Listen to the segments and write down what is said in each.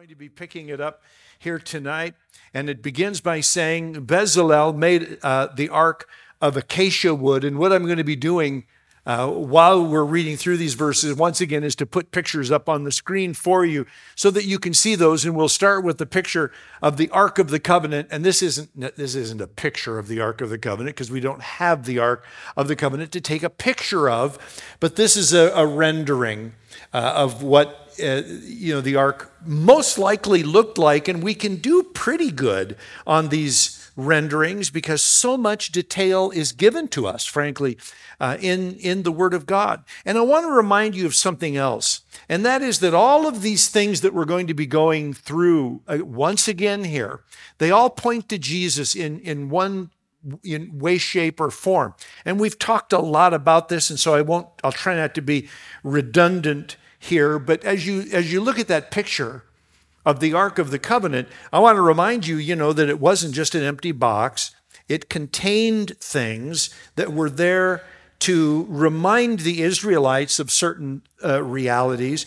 going to be picking it up here tonight, and it begins by saying Bezalel made the ark of acacia wood, and what I'm going to be doing while we're reading through these verses, once again, is to put pictures up on the screen for you so that you can see those. And we'll start with the picture of the Ark of the Covenant. And this isn't a picture of the Ark of the Covenant because we don't have the Ark of the Covenant to take a picture of, but this is a rendering of what the Ark most likely looked like. And we can do pretty good on these renderings because so much detail is given to us, frankly, in the Word of God. And I want to remind you of something else, and that is that all of these things that we're going to be going through once again here, they all point to Jesus in way, shape, or form. And we've talked a lot about this, and so I'll try not to be redundant here, but as you look at that picture of the Ark of the Covenant, I want to remind you, that it wasn't just an empty box. It contained things that were there to remind the Israelites of certain realities.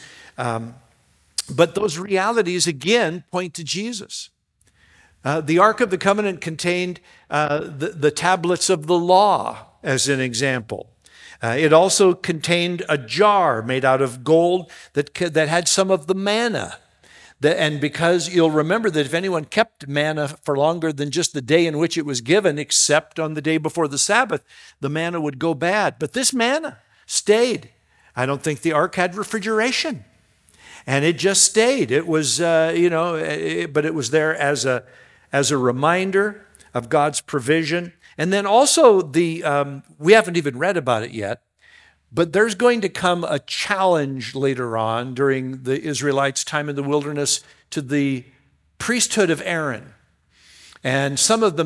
But those realities, again, point to Jesus. The Ark of the Covenant contained the tablets of the law, as an example. It also contained a jar made out of gold that had some of the manna. And because you'll remember that if anyone kept manna for longer than just the day in which it was given, except on the day before the Sabbath, the manna would go bad. But this manna stayed. I don't think the ark had refrigeration. And it just stayed. It was, but it was there as a reminder of God's provision. And then also we haven't even read about it yet, but there's going to come a challenge later on during the Israelites' time in the wilderness to the priesthood of Aaron. And some of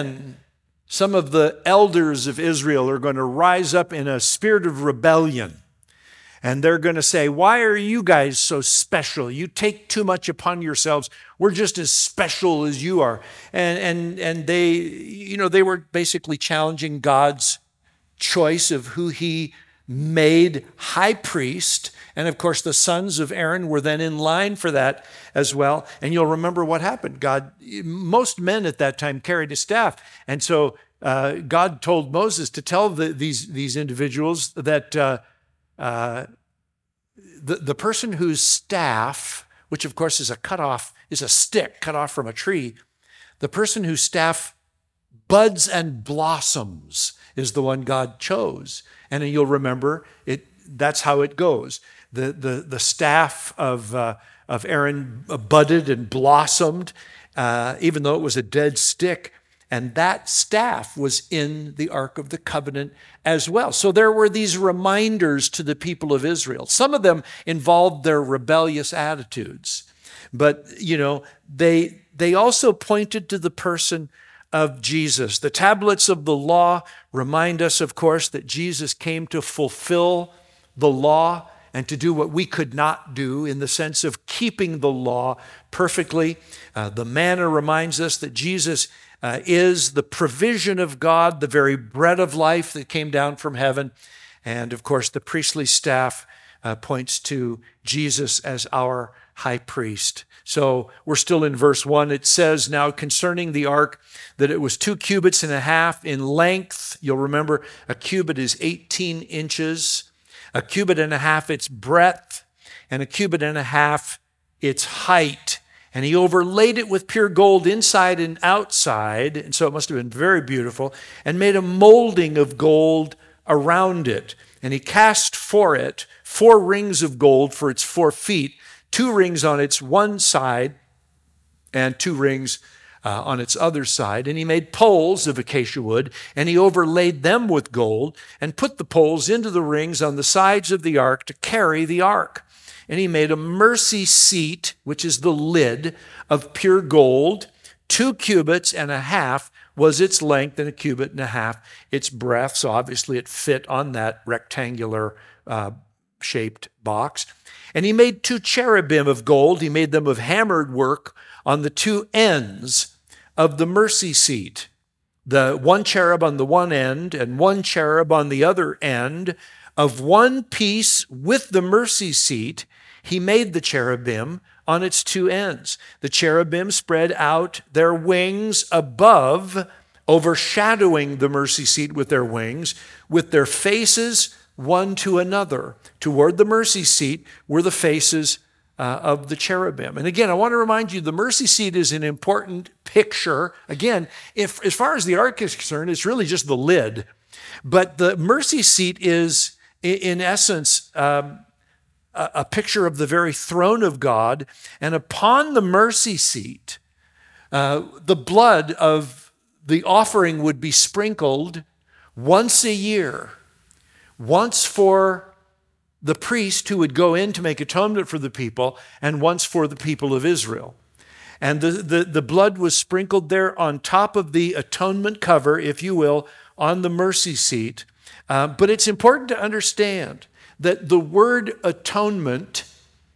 the elders of Israel are going to rise up in a spirit of rebellion. And they're going to say, why are you guys so special? You take too much upon yourselves. We're just as special as you are. And they were basically challenging God's choice of who he made high priest. And of course, the sons of Aaron were then in line for that as well. And you'll remember what happened. Most men at that time carried a staff. And so God told Moses to tell these individuals that the person whose staff, which of course is a stick cut off from a tree, the person whose staff buds and blossoms is the one God chose. And you'll remember that's how it goes. The staff of Aaron budded and blossomed, even though it was a dead stick. And that staff was in the Ark of the Covenant as well. So there were these reminders to the people of Israel. Some of them involved their rebellious attitudes. But, they also pointed to the person of Jesus. The tablets of the law remind us, of course, that Jesus came to fulfill the law and to do what we could not do in the sense of keeping the law perfectly. The manna reminds us that Jesus is the provision of God, the very bread of life that came down from heaven. And of course, the priestly staff points to Jesus as our high priest. So we're still in verse 1. It says, now concerning the ark, that it was 2.5 cubits in length. You'll remember a cubit is 18 inches. 1.5 cubits its breadth, and 1.5 cubits its height. And he overlaid it with pure gold inside and outside, and so it must have been very beautiful, and made a molding of gold around it. And he cast for it 4 rings of gold for its 4 feet, 2 rings on its one side and 2 rings on its other side. And he made poles of acacia wood, and he overlaid them with gold and put the poles into the rings on the sides of the ark to carry the ark. And he made a mercy seat, which is the lid, of pure gold. 2.5 cubits was its length, and 1.5 cubits its breadth. So obviously it fit on that rectangular shaped box. And he made 2 cherubim of gold. He made them of hammered work on the 2 ends of the mercy seat. The 1 cherub on the one end and 1 cherub on the other end. Of one piece with the mercy seat, he made the cherubim on its two ends. The cherubim spread out their wings above, overshadowing the mercy seat with their wings, with their faces one to another. Toward the mercy seat were the faces of the cherubim. And again, I want to remind you, the mercy seat is an important picture. Again, if as far as the ark is concerned, it's really just the lid. But the mercy seat is, in essence, a picture of the very throne of God. And upon the mercy seat, the blood of the offering would be sprinkled once a year, once for the priest who would go in to make atonement for the people, and once for the people of Israel. And the blood was sprinkled there on top of the atonement cover, if you will, on the mercy seat. But it's important to understand that the word atonement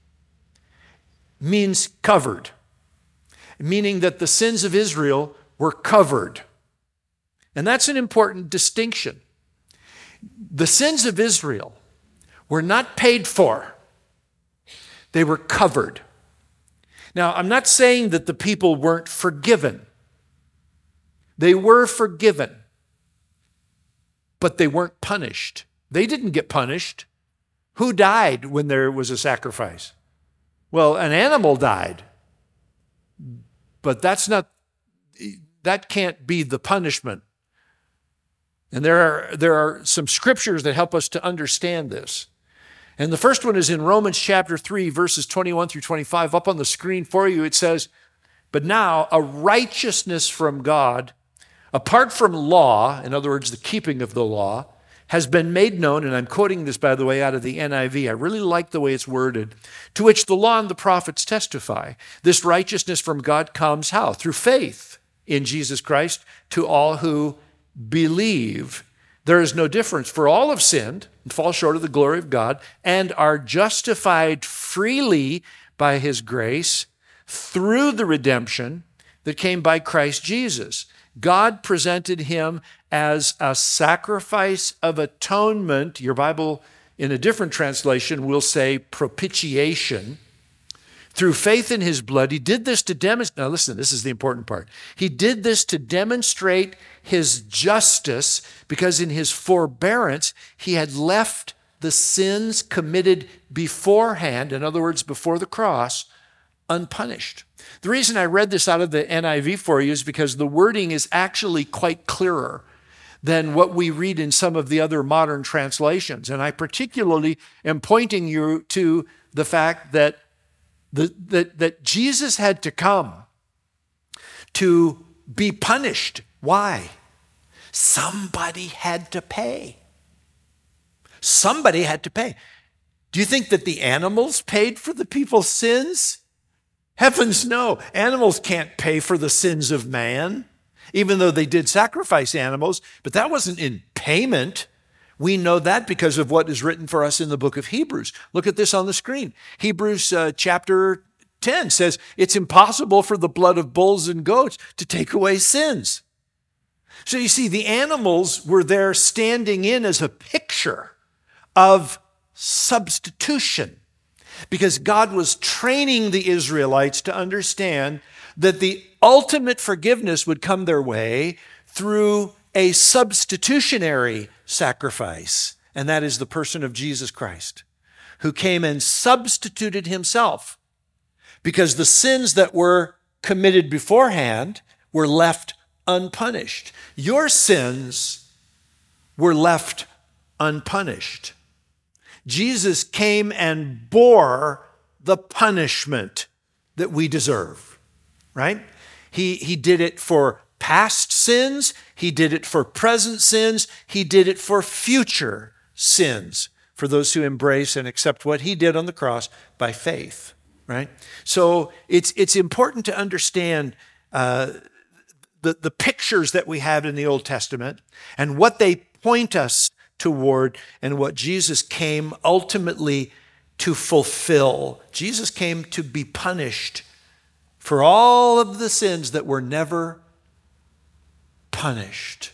means covered, meaning that the sins of Israel were covered. And that's an important distinction. The sins of Israel were not paid for. They were covered. Now, I'm not saying that the people weren't forgiven. They were forgiven, but they weren't punished. They didn't get punished. Who died when there was a sacrifice? Well, an animal died, but that can't be the punishment. And there are some scriptures that help us to understand this. And the first one is in Romans chapter 3, verses 21 through 25. Up on the screen for you, it says, "But now a righteousness from God, apart from law," in other words, the keeping of the law, "has been made known," and I'm quoting this, by the way, out of the NIV. I really like the way it's worded, "to which the law and the prophets testify. This righteousness from God comes how? Through faith in Jesus Christ to all who believe. There is no difference, for all have sinned and fall short of the glory of God and are justified freely by his grace through the redemption that came by Christ Jesus. God presented him as a sacrifice of atonement." Your Bible, in a different translation, will say propitiation. "Through faith in his blood, he did this to demonstrate," now listen, this is the important part. "He did this to demonstrate his justice, because in his forbearance, he had left the sins committed beforehand," in other words, before the cross, "unpunished." The reason I read this out of the NIV for you is because the wording is actually quite clearer than what we read in some of the other modern translations. And I particularly am pointing you to the fact that that Jesus had to come to be punished. Why? Somebody had to pay. Somebody had to pay. Do you think that the animals paid for the people's sins? Heavens no. Animals can't pay for the sins of man, even though they did sacrifice animals, but that wasn't in payment. We know that because of what is written for us in the book of Hebrews. Look at this on the screen. Hebrews chapter 10 says, "It's impossible for the blood of bulls and goats to take away sins." So you see, the animals were there standing in as a picture of substitution, because God was training the Israelites to understand that the ultimate forgiveness would come their way through a substitutionary sacrifice, and that is the person of Jesus Christ, who came and substituted himself, because the sins that were committed beforehand were left unpunished. Your sins were left unpunished. Jesus came and bore the punishment that we deserve, right? He did it for past sins. He did it for present sins. He did it for future sins, for those who embrace and accept what he did on the cross by faith, right? So it's important to understand the pictures that we have in the Old Testament and what they point us toward, and what Jesus came ultimately to fulfill. Jesus came to be punished for all of the sins that were never punished.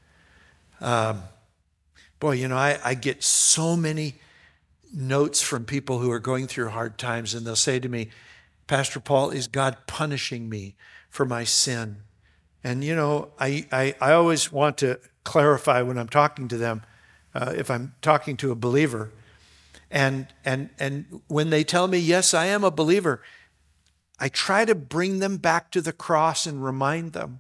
I get so many notes from people who are going through hard times, and they'll say to me, Pastor Paul, is God punishing me for my sin? And I always want to clarify when I'm talking to them, if I'm talking to a believer, and when they tell me, yes, I am a believer, I try to bring them back to the cross and remind them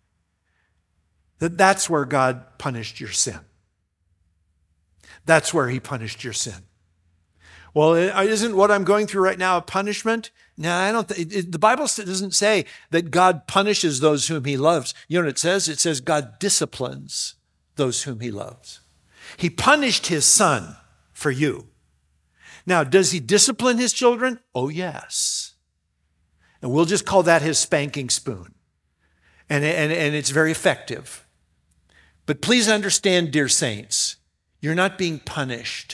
that that's where God punished your sin. That's where he punished your sin. Well, isn't what I'm going through right now a punishment? No, I don't. The Bible doesn't say that God punishes those whom he loves. You know what it says? It says God disciplines those whom he loves. He punished his son for you. Now, does he discipline his children? Oh, yes. And we'll just call that his spanking spoon. And it's very effective. But please understand, dear saints, you're not being punished.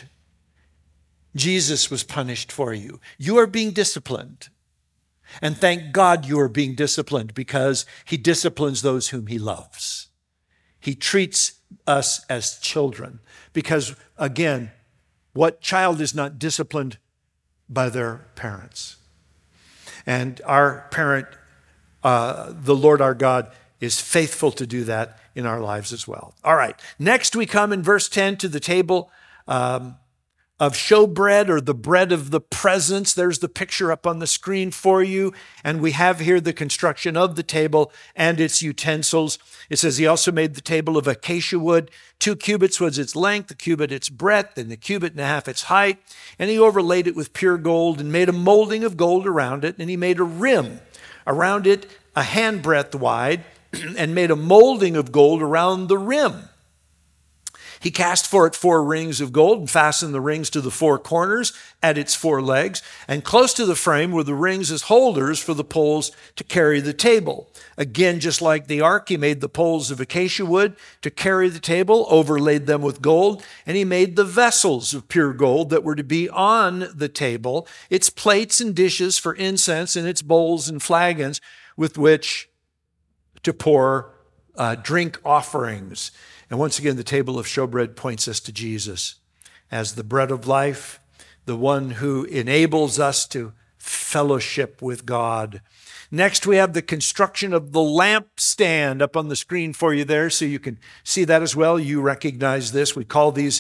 Jesus was punished for you. You are being disciplined. And thank God you are being disciplined, because he disciplines those whom he loves. He treats us as children because, again, what child is not disciplined by their parents? And our parent, the Lord our God, is faithful to do that in our lives as well. All right. Next we come in verse 10 to the table of showbread, or the bread of the presence. There's the picture up on the screen for you. And we have here the construction of the table and its utensils. It says he also made the table of acacia wood. 2 cubits was its length, a cubit its breadth, and a cubit and a half its height. And he overlaid it with pure gold and made a molding of gold around it. And he made a rim around it, a handbreadth wide, and made a molding of gold around the rim. He cast for it 4 rings of gold and fastened the rings to the 4 corners at its 4 legs. And close to the frame were the rings as holders for the poles to carry the table. Again, just like the ark, he made the poles of acacia wood to carry the table, overlaid them with gold. And he made the vessels of pure gold that were to be on the table, its plates and dishes for incense, and its bowls and flagons with which to pour drink offerings. And once again, the table of showbread points us to Jesus as the bread of life, the one who enables us to fellowship with God. Next, we have the construction of the lampstand up on the screen for you there, so you can see that as well. You recognize this. We call these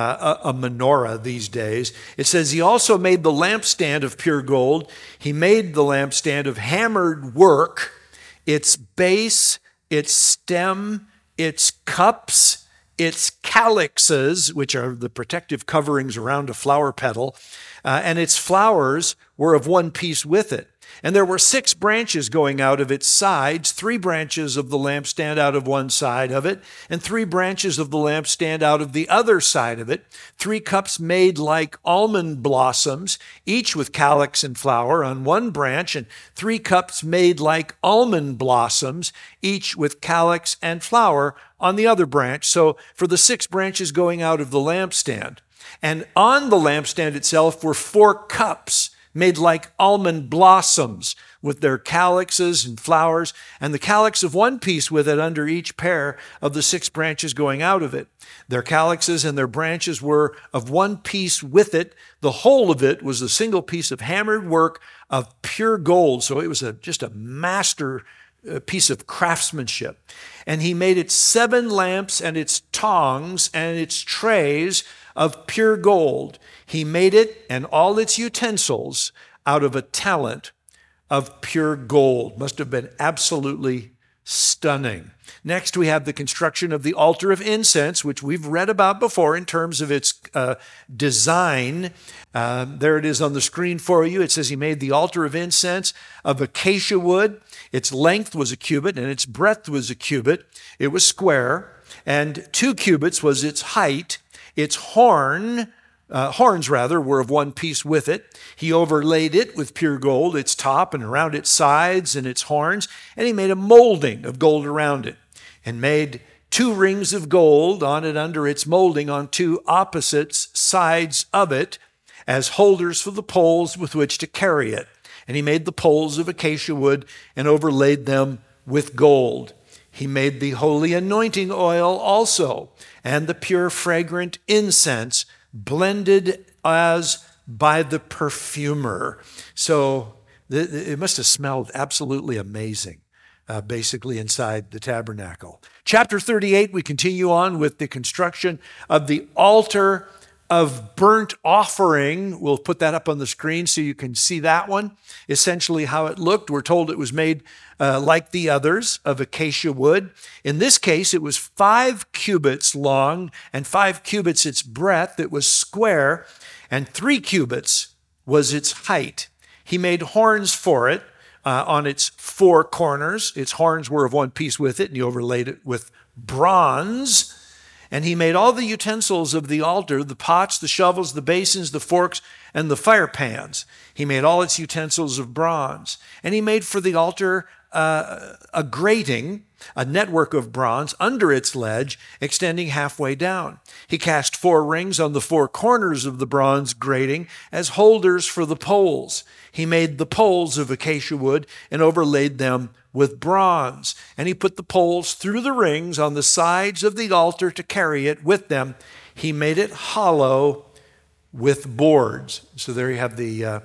a menorah these days. It says he also made the lampstand of pure gold. He made the lampstand of hammered work, its base, its stem, its cups, its calyxes, which are the protective coverings around a flower petal, and its flowers were of one piece with it. And there were 6 branches going out of its sides, 3 branches of the lampstand out of one side of it, and 3 branches of the lampstand out of the other side of it, 3 cups made like almond blossoms, each with calyx and flower on one branch, and 3 cups made like almond blossoms, each with calyx and flower on the other branch. So for the 6 branches going out of the lampstand. And on the lampstand itself were 4 cups made like almond blossoms with their calyxes and flowers, and the calyx of one piece with it under each pair of the 6 branches going out of it. Their calyxes and their branches were of one piece with it. The whole of it was a single piece of hammered work of pure gold. So it was just a master piece of craftsmanship. And he made its 7 lamps and its tongs and its trays of pure gold. He made it and all its utensils out of a talent of pure gold. Must have been absolutely stunning. Next, we have the construction of the altar of incense, which we've read about before in terms of its design. There it is on the screen for you. It says he made the altar of incense of acacia wood. Its length was a cubit and its breadth was a cubit. It was square, and 2 cubits was its height. Its horns were of one piece with it. He overlaid it with pure gold, its top and around its sides and its horns, and he made a molding of gold around it, and made 2 rings of gold on it under its molding on 2 opposite sides of it as holders for the poles with which to carry it. And he made the poles of acacia wood and overlaid them with gold. He made the holy anointing oil also, and the pure fragrant incense blended as by the perfumer. So It must have smelled absolutely amazing, basically inside the tabernacle. Chapter 38, we continue on with the construction of the altar of burnt offering. We'll put that up on the screen so you can see that one. Essentially how it looked. We're told it was made like the others of acacia wood. In this case, it was 5 cubits long and 5 cubits its breadth. It was square, and 3 cubits was its height. He made horns for it on its 4 corners. Its horns were of one piece with it, and he overlaid it with bronze. And he made all the utensils of the altar, the pots, the shovels, the basins, the forks, and the fire pans. He made all its utensils of bronze. And he made for the altar a grating, a network of bronze under its ledge, extending halfway down. He cast 4 rings on the 4 corners of the bronze grating as holders for the poles. He made the poles of acacia wood and overlaid them with bronze. And he put the poles through the rings on the sides of the altar to carry it with them. He made it hollow with boards. So there you have the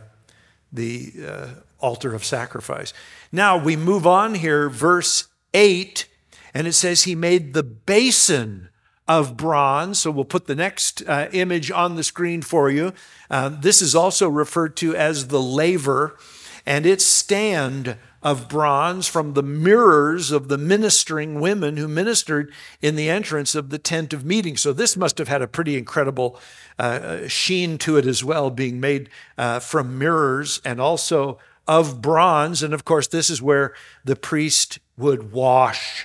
altar of sacrifice. Now we move on here, verse 8, and it says he made the basin of bronze. So we'll put the next image on the screen for you. This is also referred to as the laver, and its stand of bronze from the mirrors of the ministering women who ministered in the entrance of the tent of meeting. So this must have had a pretty incredible sheen to it as well, being made from mirrors and also of bronze. And of course, this is where the priest would wash,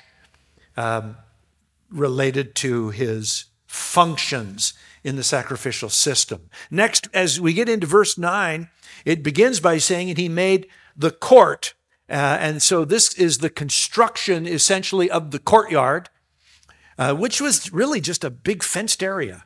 related to his functions in the sacrificial system. Next, as we get into verse 9, it begins by saying, and he made the court. And so this is the construction essentially of the courtyard, which was really just a big fenced area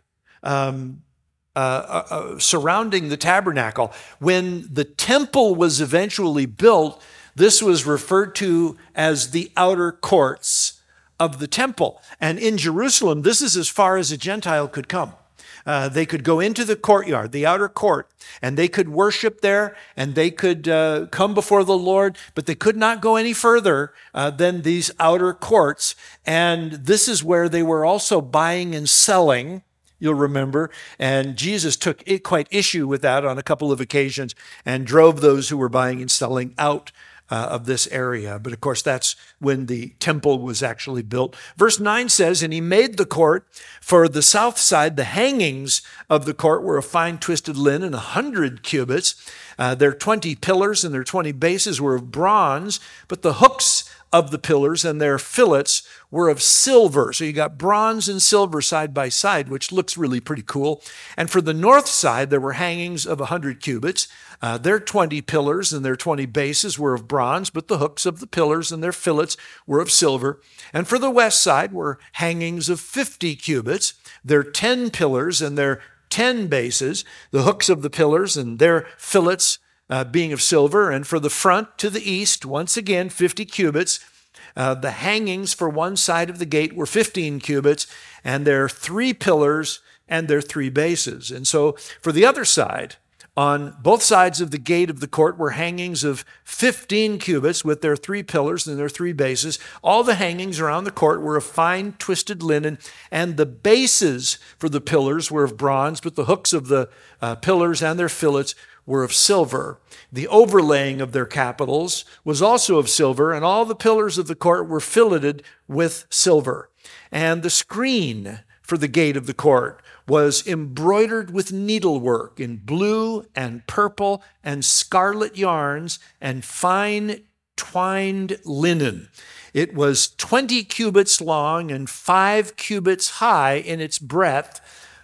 surrounding the tabernacle. When the temple was eventually built, this was referred to as the outer courts of the temple. And in Jerusalem, this is as far as a Gentile could come. They could go into the courtyard, the outer court, and they could worship there, and they could come before the Lord, but they could not go any further than these outer courts. And this is where they were also buying and selling, you'll remember, and Jesus took quite issue with that on a couple of occasions and drove those who were buying and selling out of this area. But of course, that's when the temple was actually built. Verse 9 says, and he made the court for the south side. The hangings of the court were of fine twisted linen, 100 cubits. Their 20 pillars and their 20 bases were of bronze, but the hooks of the pillars and their fillets were of silver. So you got bronze and silver side by side, which looks really pretty cool. And for the north side, there were hangings of 100 cubits. Their 20 pillars and their 20 bases were of bronze, but the hooks of the pillars and their fillets were of silver. And for the west side were hangings of 50 cubits. Their 10 pillars and their 10 bases, the hooks of the pillars and their fillets being of silver. And for the front to the east, once again, 50 cubits. The hangings for one side of the gate were 15 cubits, and their 3 pillars and their 3 bases. And so for the other side, on both sides of the gate of the court were hangings of 15 cubits with their 3 pillars and their 3 bases. All the hangings around the court were of fine twisted linen, and the bases for the pillars were of bronze, but the hooks of the pillars and their fillets were of silver. The overlaying of their capitals was also of silver, and all the pillars of the court were filleted with silver. And the screen for the gate of the court was embroidered with needlework in blue and purple and scarlet yarns and fine twined linen. It was 20 cubits long and 5 cubits high in its breadth,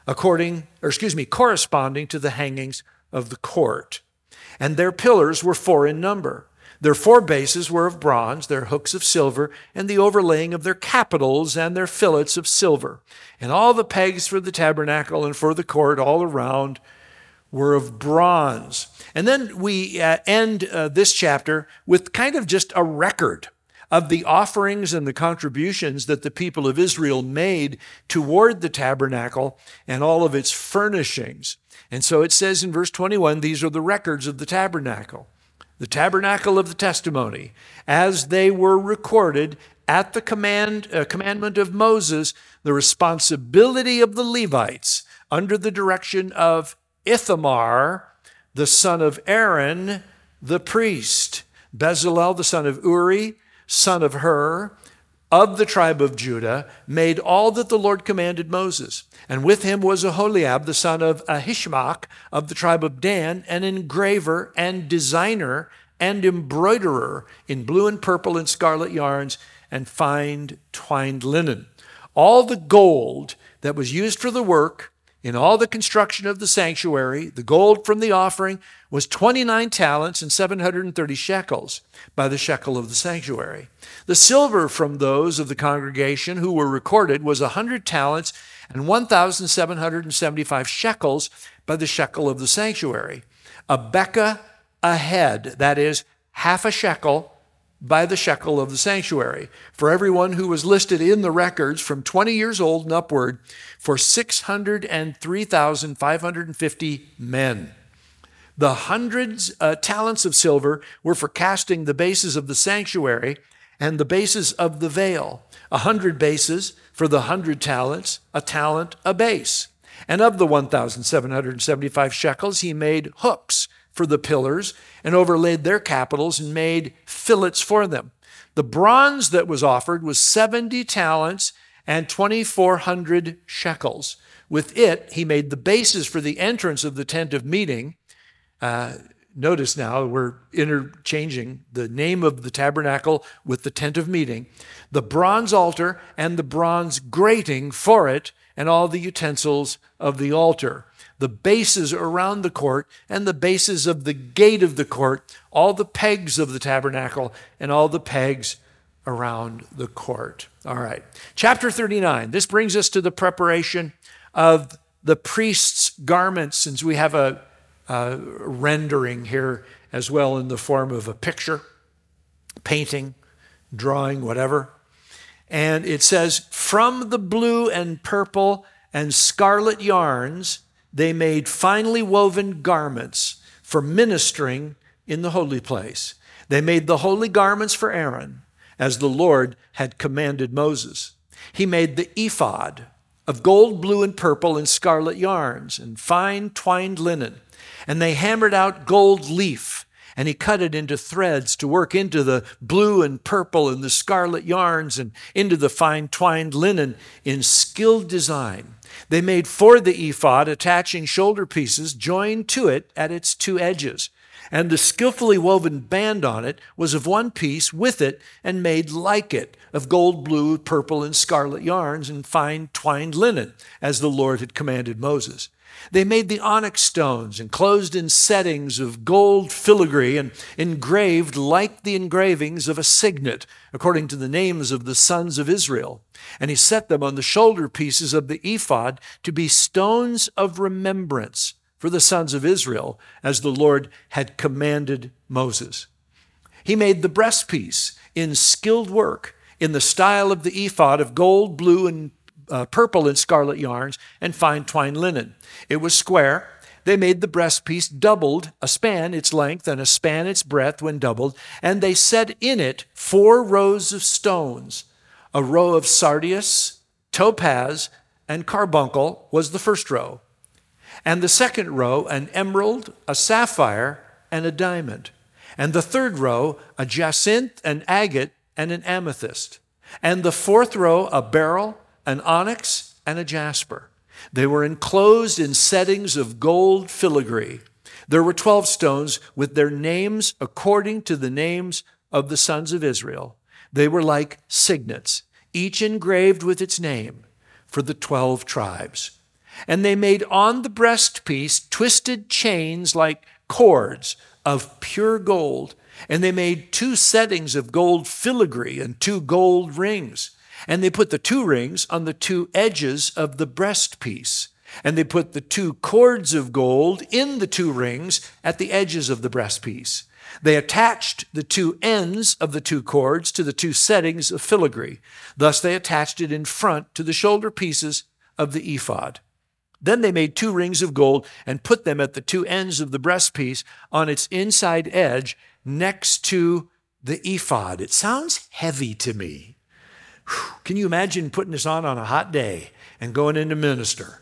corresponding to the hangings of the court. And their pillars were 4 in number. Their 4 bases were of bronze, their hooks of silver, and the overlaying of their capitals and their fillets of silver. And all the pegs for the tabernacle and for the court all around were of bronze. And then we end this chapter with kind of just a record of the offerings and the contributions that the people of Israel made toward the tabernacle and all of its furnishings. And so it says in verse 21, these are the records of the tabernacle. the tabernacle of the testimony, as they were recorded at the commandment of Moses, the responsibility of the Levites under the direction of Ithamar, the son of Aaron, the priest, Bezalel, the son of Uri, son of Hur, of the tribe of Judah, made all that the Lord commanded Moses. And with him was Aholiab, the son of Ahisamach, of the tribe of Dan, an engraver and designer and embroiderer in blue and purple and scarlet yarns and fine twined linen. All the gold that was used for the work in all the construction of the sanctuary, the gold from the offering, was 29 talents and 730 shekels by the shekel of the sanctuary. The silver from those of the congregation who were recorded was 100 talents and 1,775 shekels by the shekel of the sanctuary. A bekah a head, that is, half a shekel by the shekel of the sanctuary, for everyone who was listed in the records from 20 years old and upward, for 603,550 men. The hundreds talents of silver were for casting the bases of the sanctuary and the bases of the veil, 100 bases for the 100 talents, a talent a base. And of the 1,775 shekels, he made hooks for the pillars and overlaid their capitals and made fillets for them. The bronze that was offered was 70 talents and 2,400 shekels. With it, he made the bases for the entrance of the tent of meeting. Notice now we're interchanging the name of the tabernacle with the tent of meeting, the bronze altar and the bronze grating for it, and all the utensils of the altar, the bases around the court and the bases of the gate of the court, all the pegs of the tabernacle and all the pegs around the court. All right. Chapter 39. This brings us to the preparation of the priest's garments, since we have a rendering here as well in the form of a picture, painting, drawing, whatever. And it says, from the blue and purple and scarlet yarns, they made finely woven garments for ministering in the holy place. They made the holy garments for Aaron, as the Lord had commanded Moses. He made the ephod of gold, blue, and purple and scarlet yarns and fine twined linen. And they hammered out gold leaf, and he cut it into threads to work into the blue and purple and the scarlet yarns and into the fine twined linen in skilled design. They made for the ephod attaching shoulder pieces joined to it at its two edges. And the skillfully woven band on it was of one piece with it and made like it, of gold, blue, purple, and scarlet yarns and fine twined linen, as the Lord had commanded Moses. They made the onyx stones enclosed in settings of gold filigree and engraved like the engravings of a signet, according to the names of the sons of Israel. And he set them on the shoulder pieces of the ephod to be stones of remembrance for the sons of Israel, as the Lord had commanded Moses. He made the breastpiece in skilled work in the style of the ephod of gold, blue, and purple and scarlet yarns and fine twined linen. It was square. They made the breastpiece doubled, a span its length and a span its breadth when doubled, and they set in it 4 rows of stones. A row of sardius, topaz, and carbuncle was the first row. And the second row, an emerald, a sapphire, and a diamond. And the third row, a jacinth, an agate, and an amethyst. And the fourth row, a beryl, an onyx, and a jasper. They were enclosed in settings of gold filigree. There were 12 stones with their names according to the names of the sons of Israel. They were like signets, each engraved with its name for the 12 tribes. And they made on the breastpiece twisted chains like cords of pure gold. And they made 2 settings of gold filigree and 2 gold rings. And they put the 2 rings on the 2 edges of the breastpiece. And they put the 2 cords of gold in the 2 rings at the edges of the breastpiece. They attached the 2 ends of the 2 cords to the 2 settings of filigree. Thus they attached it in front to the shoulder pieces of the ephod. Then they made 2 rings of gold and put them at the 2 ends of the breastpiece on its inside edge next to the ephod. It sounds heavy to me. Whew. Can you imagine putting this on a hot day and going in to minister?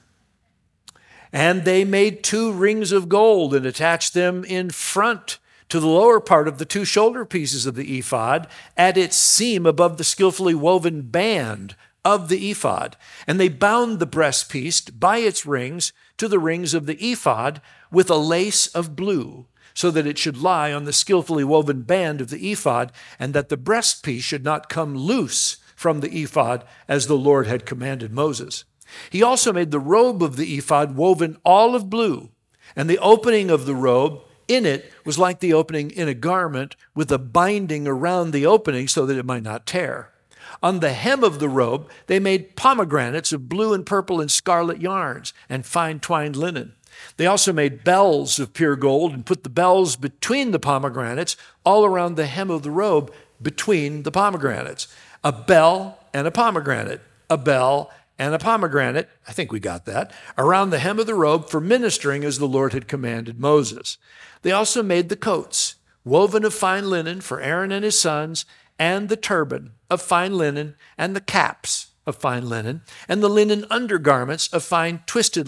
And they made 2 rings of gold and attached them in front to the lower part of the 2 shoulder pieces of the ephod at its seam above the skillfully woven band of the ephod. And they bound the breastpiece by its rings to the rings of the ephod with a lace of blue, so that it should lie on the skillfully woven band of the ephod, and that the breastpiece should not come loose from the ephod, as the Lord had commanded Moses. He also made the robe of the ephod woven all of blue, and the opening of the robe in it was like the opening in a garment, with a binding around the opening so that it might not tear. On the hem of the robe, they made pomegranates of blue and purple and scarlet yarns and fine twined linen. They also made bells of pure gold and put the bells between the pomegranates all around the hem of the robe between the pomegranates. A bell and a pomegranate, a bell and a pomegranate, I think we got that, around the hem of the robe for ministering as the Lord had commanded Moses. They also made the coats, woven of fine linen for Aaron and his sons, and the turban of fine linen, and the caps of fine linen, and the linen undergarments of fine twined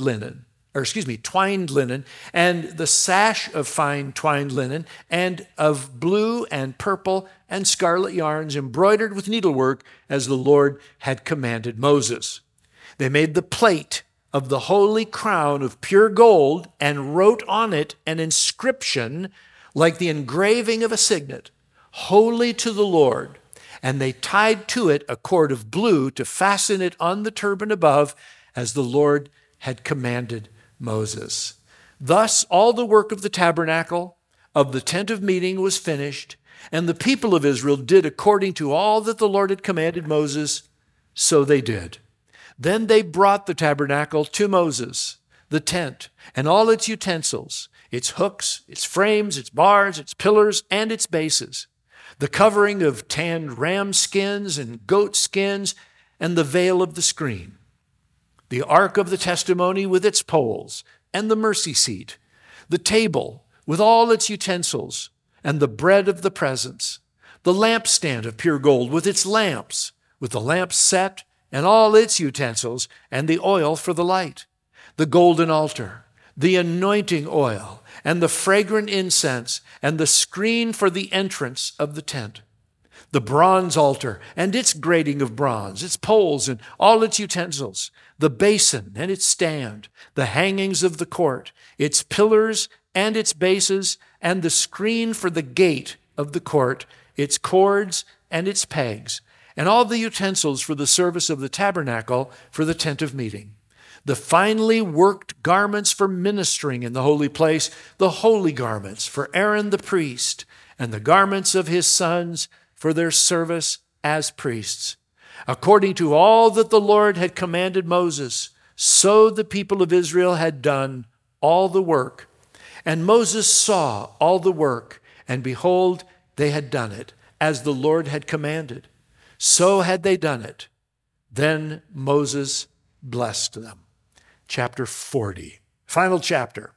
linen, and the sash of fine twined linen, and of blue and purple and scarlet yarns embroidered with needlework, as the Lord had commanded Moses. They made the plate of the holy crown of pure gold and wrote on it an inscription like the engraving of a signet, holy to the Lord. And they tied to it a cord of blue to fasten it on the turban above, as the Lord had commanded Moses. Thus all the work of the tabernacle of the tent of meeting was finished, and the people of Israel did according to all that the Lord had commanded Moses, so they did. Then they brought the tabernacle to Moses, the tent, and all its utensils, its hooks, its frames, its bars, its pillars, and its bases, the covering of tanned ram skins and goat skins, and the veil of the screen, the ark of the testimony with its poles, and the mercy seat, the table with all its utensils, and the bread of the presence, the lampstand of pure gold with its lamps, with the lamp set and all its utensils, and the oil for the light, the golden altar, the anointing oil, and the fragrant incense, and the screen for the entrance of the tent, the bronze altar and its grating of bronze, its poles and all its utensils, the basin and its stand, the hangings of the court, its pillars and its bases, and the screen for the gate of the court, its cords and its pegs, and all the utensils for the service of the tabernacle for the tent of meeting, the finely worked garments for ministering in the holy place, the holy garments for Aaron the priest, and the garments of his sons for their service as priests. According to all that the Lord had commanded Moses, so the people of Israel had done all the work. And Moses saw all the work, and behold, they had done it, as the Lord had commanded. So had they done it. Then Moses blessed them. Chapter 40, final chapter.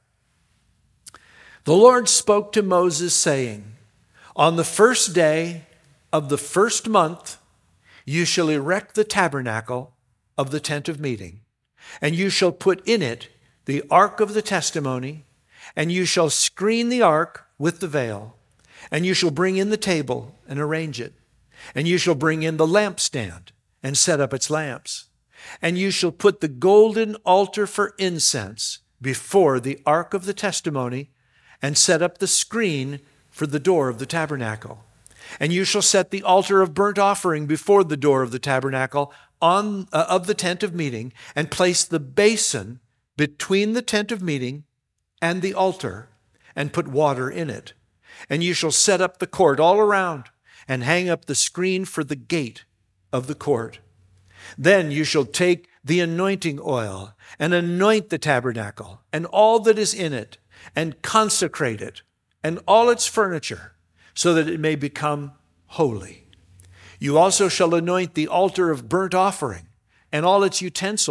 The Lord spoke to Moses, saying, on the first day of the first month, you shall erect the tabernacle of the tent of meeting, and you shall put in it the ark of the testimony, and you shall screen the ark with the veil, and you shall bring in the table and arrange it. And you shall bring in the lampstand and set up its lamps. And you shall put the golden altar for incense before the ark of the testimony, and set up the screen for the door of the tabernacle. And you shall set the altar of burnt offering before the door of the tabernacle of the tent of meeting, and place the basin between the tent of meeting and the altar, and put water in it. And you shall set up the court all around, and hang up the screen for the gate of the court. Then you shall take the anointing oil and anoint the tabernacle and all that is in it, and consecrate it and all its furniture, so that it may become holy. You also shall anoint the altar of burnt offering and all its utensils,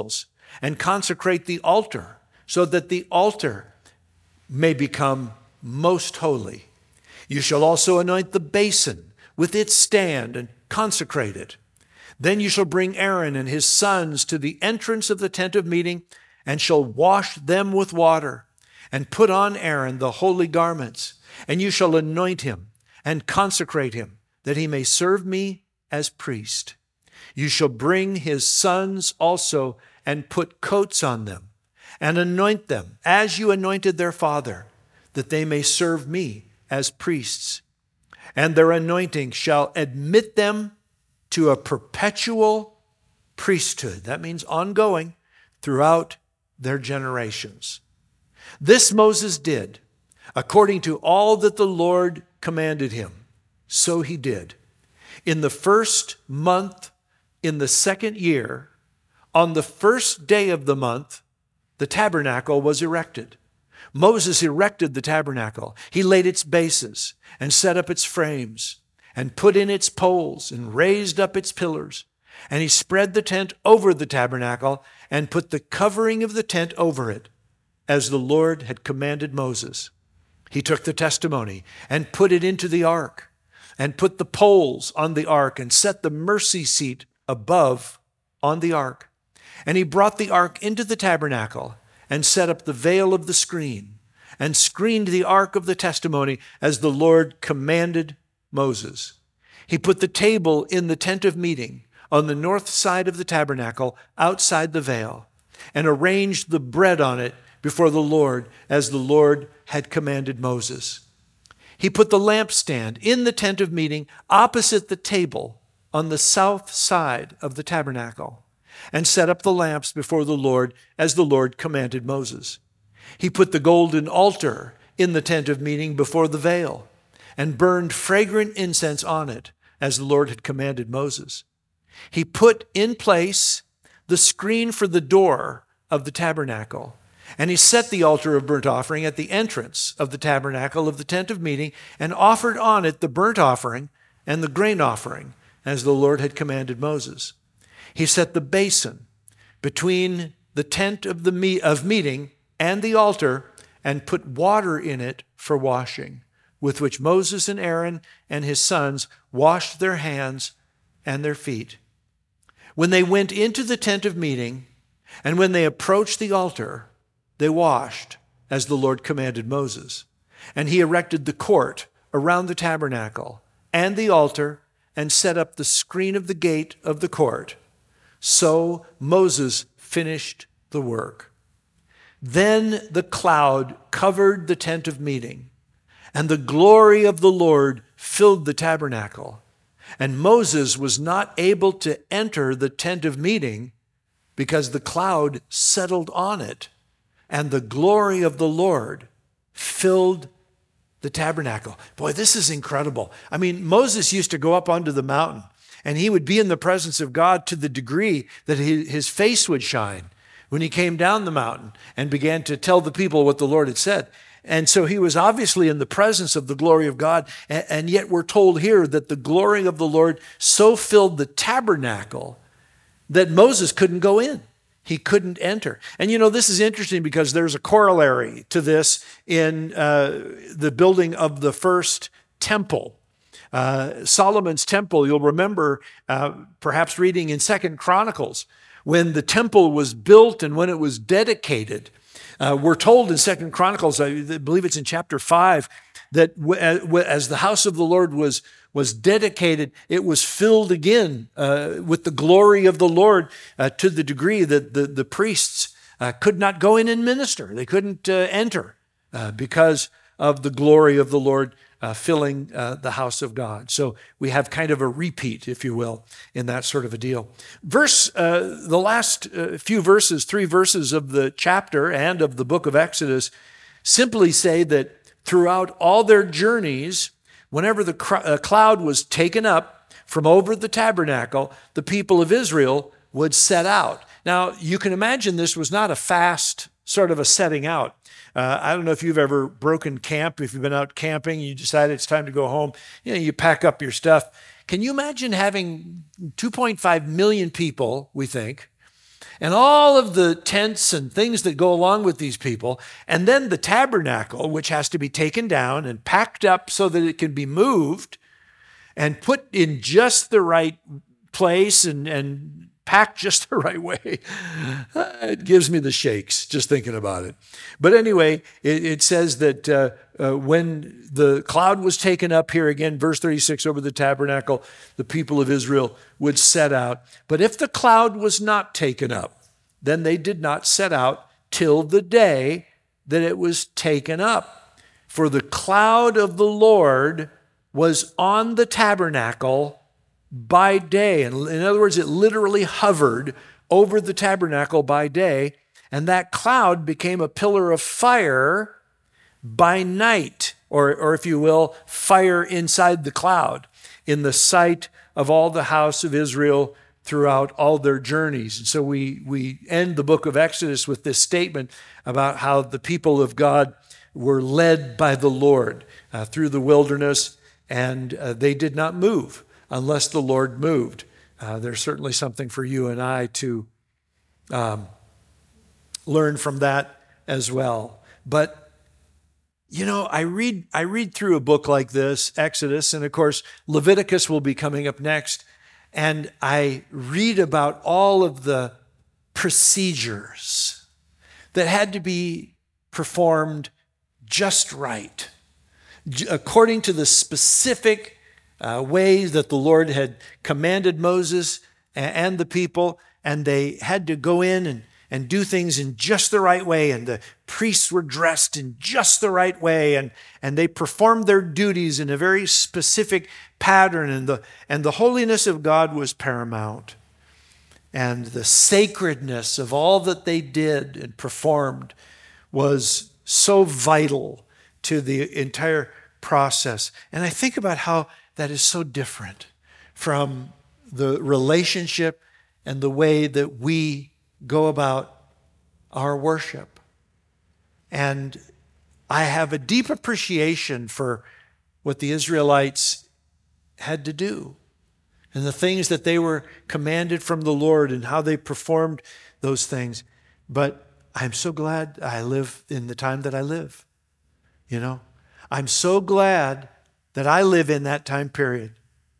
and consecrate the altar, so that the altar may become most holy. You shall also anoint the basin with its stand and consecrate it. Then you shall bring Aaron and his sons to the entrance of the tent of meeting, and shall wash them with water, and put on Aaron the holy garments. And you shall anoint him and consecrate him, that he may serve me as priest. You shall bring his sons also, and put coats on them, and anoint them as you anointed their father, that they may serve me as priests. And their anointing shall admit them to a perpetual priesthood. That means ongoing throughout their generations. This Moses did, according to all that the Lord commanded him. So he did. In the first month, in the second year, on the first day of the month, the tabernacle was erected. Moses erected the tabernacle. He laid its bases and set up its frames and put in its poles and raised up its pillars. And he spread the tent over the tabernacle and put the covering of the tent over it, as the Lord had commanded Moses. He took the testimony and put it into the ark, and put the poles on the ark, and set the mercy seat above on the ark. And he brought the ark into the tabernacle, and set up the veil of the screen, and screened the ark of the testimony, as the Lord commanded Moses. He put the table in the tent of meeting on the north side of the tabernacle, outside the veil, and arranged the bread on it before the Lord, as the Lord had commanded Moses. He put the lampstand in the tent of meeting opposite the table on the south side of the tabernacle, and set up the lamps before the Lord, as the Lord commanded Moses. He put the golden altar in the tent of meeting before the veil, and burned fragrant incense on it, as the Lord had commanded Moses. He put in place the screen for the door of the tabernacle, and he set the altar of burnt offering at the entrance of the tabernacle of the tent of meeting, and offered on it the burnt offering and the grain offering, as the Lord had commanded Moses. He set the basin between the tent of meeting and the altar, and put water in it for washing, with which Moses and Aaron and his sons washed their hands and their feet. When they went into the tent of meeting, and when they approached the altar, they washed, as the Lord commanded Moses. And he erected the court around the tabernacle and the altar, and set up the screen of the gate of the court. So Moses finished the work. Then the cloud covered the tent of meeting, and the glory of the Lord filled the tabernacle. And Moses was not able to enter the tent of meeting, because the cloud settled on it, and the glory of the Lord filled the tabernacle. Boy, this is incredible. I mean, Moses used to go up onto the mountain, and he would be in the presence of God to the degree that his face would shine when he came down the mountain and began to tell the people what the Lord had said. And so he was obviously in the presence of the glory of God, and yet we're told here that the glory of the Lord so filled the tabernacle that Moses couldn't go in. He couldn't enter. And you know, this is interesting because there's a corollary to this in the building of the first temple. Solomon's temple, you'll remember perhaps reading in 2 Chronicles, when the temple was built and when it was dedicated. We're told in 2 Chronicles, I believe it's in chapter 5, that as the house of the Lord was dedicated, it was filled again with the glory of the Lord to the degree that the priests could not go in and minister. They couldn't enter because of the glory of the Lord filling the house of God. So we have kind of a repeat, if you will, in that sort of a deal. The last few verses, 3 verses of the chapter and of the book of Exodus, simply say that throughout all their journeys, whenever the cloud was taken up from over the tabernacle, the people of Israel would set out. Now, you can imagine this was not a fast sort of a setting out. I don't know if you've ever broken camp, if you've been out camping, you decide it's time to go home, you pack up your stuff. Can you imagine having 2.5 million people, we think, and all of the tents and things that go along with these people, and then the tabernacle, which has to be taken down and packed up so that it can be moved and put in just the right place and packed just the right way. It gives me the shakes just thinking about it. But anyway, it says that when the cloud was taken up, here again, verse 36, over the tabernacle, the people of Israel would set out. But if the cloud was not taken up, then they did not set out till the day that it was taken up. For the cloud of the Lord was on the tabernacle by day. And in other words, it literally hovered over the tabernacle by day, and that cloud became a pillar of fire by night, or if you will, fire inside the cloud, in the sight of all the house of Israel throughout all their journeys. And so we end the book of Exodus with this statement about how the people of God were led by the Lord through the wilderness, and they did not move unless the Lord moved. There's certainly something for you and I to learn from that as well. But, you know, I read through a book like this, Exodus, and of course, Leviticus will be coming up next, and I read about all of the procedures that had to be performed just right, according to the specific ways that the Lord had commanded Moses and the people, and they had to go in and do things in just the right way, and the priests were dressed in just the right way, and they performed their duties in a very specific pattern, and the holiness of God was paramount, and the sacredness of all that they did and performed was so vital to the entire process. And I think about how that is so different from the relationship and the way that we go about our worship. And I have a deep appreciation for what the Israelites had to do and the things that they were commanded from the Lord and how they performed those things. But I'm so glad I live in the time that I live. You know, I'm so glad that I live in that time period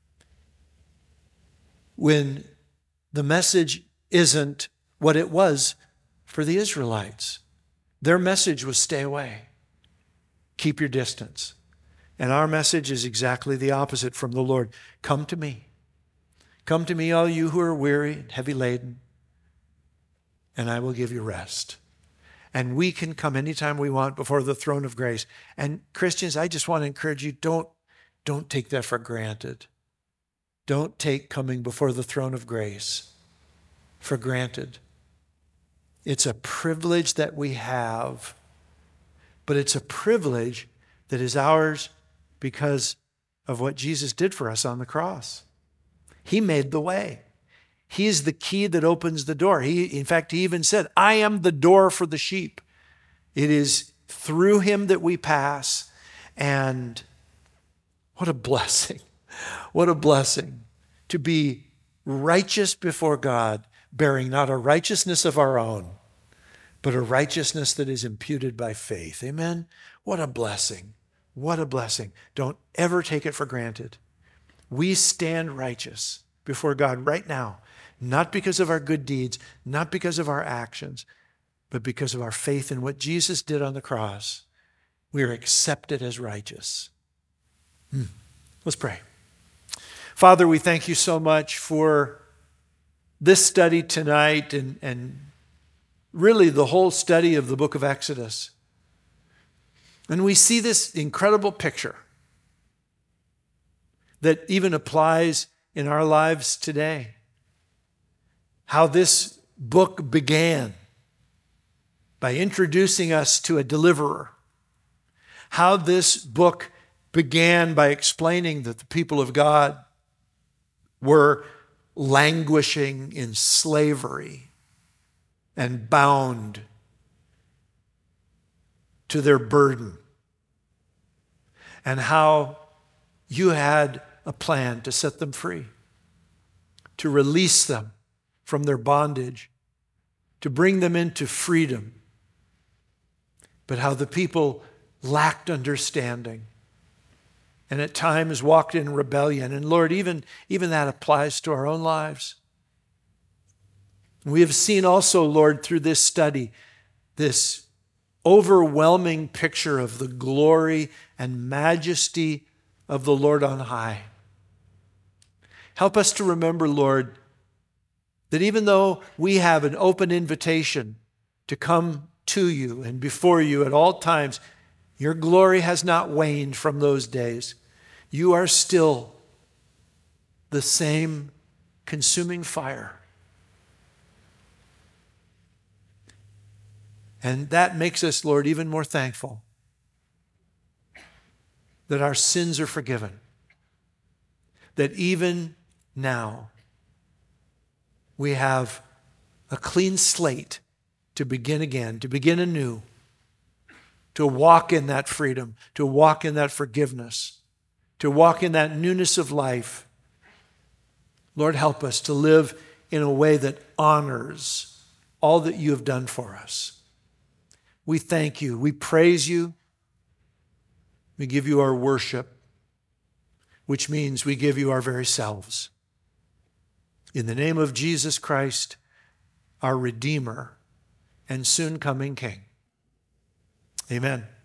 when the message isn't what it was for the Israelites. Their message was stay away, keep your distance. And our message is exactly the opposite from the Lord. Come to me. Come to me, all you who are weary and heavy laden, and I will give you rest. And we can come anytime we want before the throne of grace. And Christians, I just want to encourage you, don't take that for granted. Don't take coming before the throne of grace for granted. It's a privilege that we have, but it's a privilege that is ours because of what Jesus did for us on the cross. He made the way. He is the key that opens the door. In fact, he even said, I am the door for the sheep. It is through him that we pass. And what a blessing. What a blessing to be righteous before God, bearing not a righteousness of our own, but a righteousness that is imputed by faith. Amen? What a blessing. What a blessing. Don't ever take it for granted. We stand righteous before God right now, not because of our good deeds, not because of our actions, but because of our faith in what Jesus did on the cross. We are accepted as righteous. Let's pray. Father, we thank you so much for this study tonight and really the whole study of the book of Exodus. And we see this incredible picture that even applies in our lives today. How this book began by introducing us to a deliverer. How this book began by explaining that the people of God were languishing in slavery and bound to their burden. And how you had a plan to set them free, to release them from their bondage, to bring them into freedom, but how the people lacked understanding and at times walked in rebellion. And Lord, even that applies to our own lives. We have seen also, Lord, through this study, this overwhelming picture of the glory and majesty of the Lord on high. Help us to remember, Lord, that even though we have an open invitation to come to you and before you at all times, your glory has not waned from those days. You are still the same consuming fire. And that makes us, Lord, even more thankful that our sins are forgiven. That even now we have a clean slate to begin again, to begin anew, to walk in that freedom, to walk in that forgiveness, to walk in that newness of life. Lord, help us to live in a way that honors all that you have done for us. We thank you. We praise you. We give you our worship, which means we give you our very selves. In the name of Jesus Christ, our Redeemer and soon coming King. Amen.